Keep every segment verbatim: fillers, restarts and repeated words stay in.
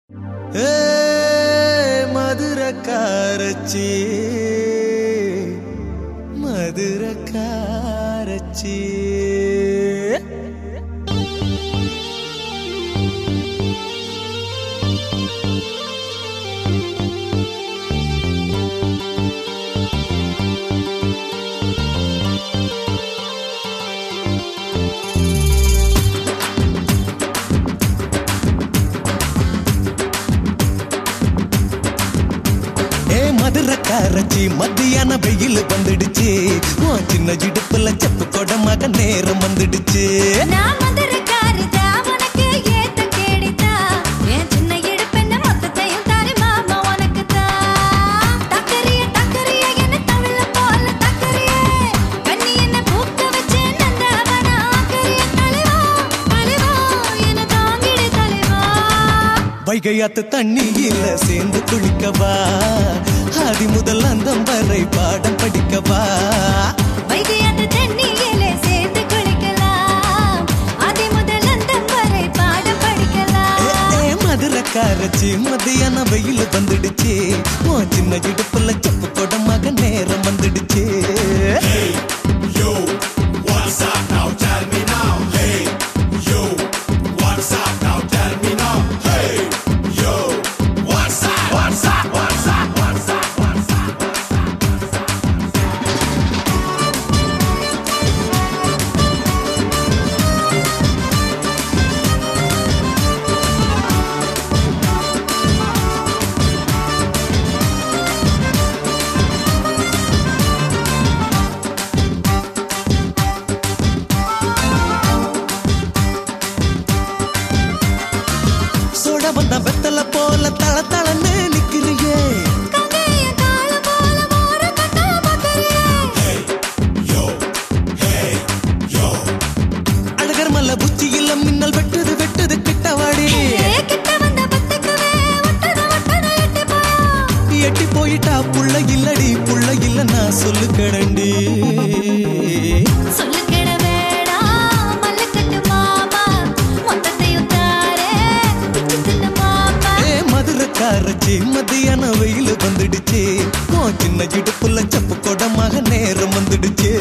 மதுரக்காரச்சி மதுரக்காரச்சி மதுரக்காரச்சி மத்தியான வெயில் வந்துடுச்சு உன் சின்ன இடுப்புல செப்பு கொடமாக நேரம் வந்துடுச்சு வைகையாத்து தண்ணியில சேர்ந்து குளிக்கவா ஆதி முதல் அந்தம் வரை பாடம் படிக்கவா வைகையாத்து தண்ணியில சேர்ந்து குளிக்கலாம் ஆதி முதல் அந்தம் வரை பாடம் படிக்கலாம் மதுரக்காரச்சி மத்தியான வெயில் வந்துடுச்சு உன் சின்ன இடுப்புல செப்பு கொடமாக நேரம் வந்துடுச்சு வந்த வெத்தல போல தள தளன்னு நிக்கிறியே அழகர் மல்ல புச்சியில மின்னல் வெட்டுது வெட்டுது கிட்டவாடி எட்டி போயிட்டா புள்ள இல்லடி புள்ள இல்ல நான் சொல்லு கடண்டி மதுரக்காரச்சி மத்தியான வெயில் வந்துடுச்சு உன் சின்ன இடுப்புல செப்பு கொடமாக நேரம் வந்துடுச்சு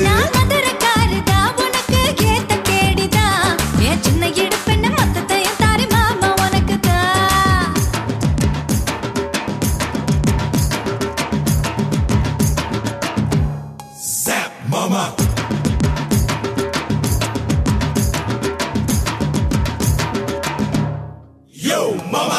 சின்ன இடுப்புன்னு மொத்தத்தையும் தாரி மாமா உனக்கு தான் மாமா Yo, mama!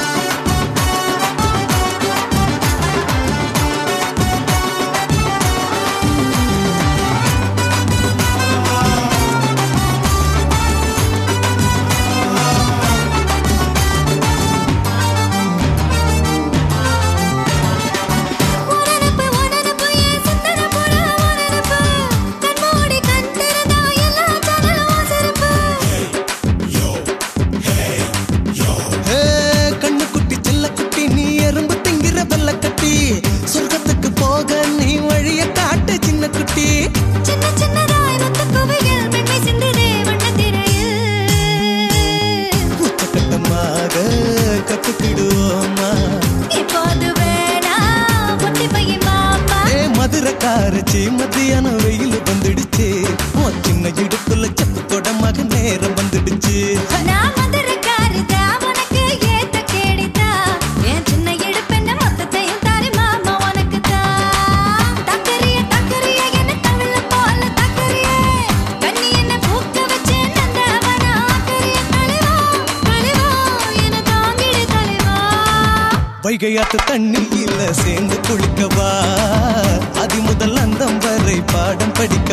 சொர்க்கத்துக்கு போக நீ வழிய காட்டு சின்ன குட்டி சின்ன சின்னதாய் ரத்த குவையில் மென்மை சிந்துதே வண்ணத்திரையில் உச்சகட்டமாக கத்துக்கிடுவோமா இப்போது வேணா ஒட்டி பைய மாமா ஏ மதுரக்காரச்சி மத்தியான வெயில் வந்துடுச்சு உன் சின்ன இடுப்புல செப்பு கொடமாக நேரம் வந்துடுச்சு நான் மதுரக்காரதா உனக்கு ஏத்த கேடிதா என் சின்ன இடுப்புன்னு மொத்தத்தையும் தாரி மாமா உனக்கு தான் தக்கறிய தக்கறிய என்ன தவிழ போல தக்கறிய கண்ணி என்ன பூக்க வச்சு நந்தவன ஆக்கறிய தலைவா தலைவா என்ன தாங்கிடு தலைவா வைகையாத்து தண்ணியில சேர்ந்து குளிக்கவா ஆதி முதல் அந்தம் வரை பாடம் படிக்க